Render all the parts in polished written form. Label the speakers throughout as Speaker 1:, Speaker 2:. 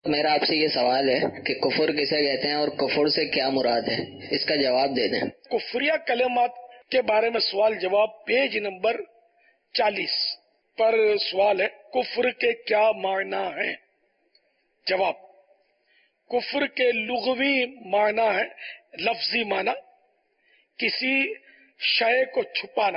Speaker 1: میرا آپ سے یہ سوال ہے کہ کفر کسے کہتے ہیں اور کفر سے کیا مراد ہے، اس کا جواب دے دیں۔
Speaker 2: کفریہ کلمات کے بارے میں سوال جواب پیج نمبر 40 پر سوال ہے، کفر کے کیا معنی ہیں؟ جواب، کفر کے لغوی معنی ہے، لفظی معنی کسی شے کو چھپانا،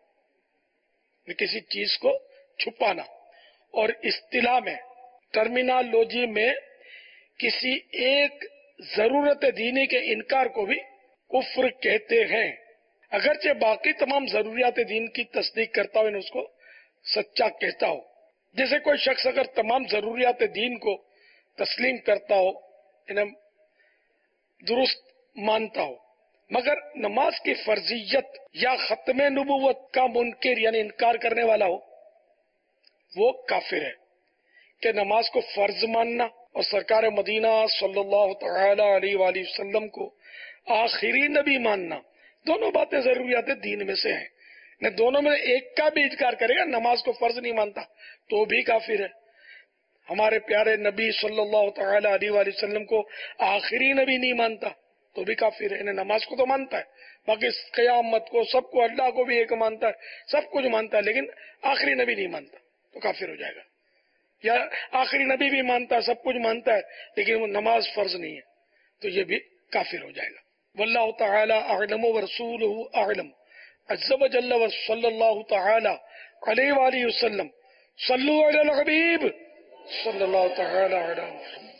Speaker 2: کسی چیز کو چھپانا، اور اصطلاح میں ٹرمینالوجی میں کسی ایک ضرورت دینی کے انکار کو بھی کفر کہتے ہیں، اگرچہ باقی تمام ضروریات دین کی تصدیق کرتا ہو انہیں اس کو سچا کہتا ہو۔ جیسے کوئی شخص اگر تمام ضروریات دین کو تسلیم کرتا ہو، انہیں درست مانتا ہو، مگر نماز کی فرضیت یا ختم نبوت کا منکر یعنی انکار کرنے والا ہو، وہ کافر ہے۔ کہ نماز کو فرض ماننا اور سرکار مدینہ صلی اللہ تعالی علیہ وآلہ وسلم کو آخری نبی ماننا، دونوں باتیں ضروریات دین میں سے ہیں، نہ دونوں میں ایک کا بھی انکار کرے گا، نماز کو فرض نہیں مانتا تو بھی کافر ہے۔ ہمارے پیارے نبی صلی اللہ تعالی علیہ وآلہ وسلم کو آخری نبی نہیں مانتا تو بھی کافر ہے۔ نماز کو تو مانتا ہے، باقی قیامت کو، سب کو، اللہ کو بھی ایک مانتا ہے، سب کچھ مانتا ہے، لیکن آخری نبی نہیں مانتا تو کافر ہو جائے گا۔ یا آخری نبی بھی مانتا ہے، سب کچھ مانتا ہے، لیکن وہ نماز فرض نہیں ہے تو یہ بھی کافر ہو جائے گا۔ واللہ تعالی اعلم ورسولہ اعلم، عز وجل وصلی اللہ تعالی علیہ وآلہ وسلم، صلو علی الحبیب صلی اللہ تعالی علیہ وسلم۔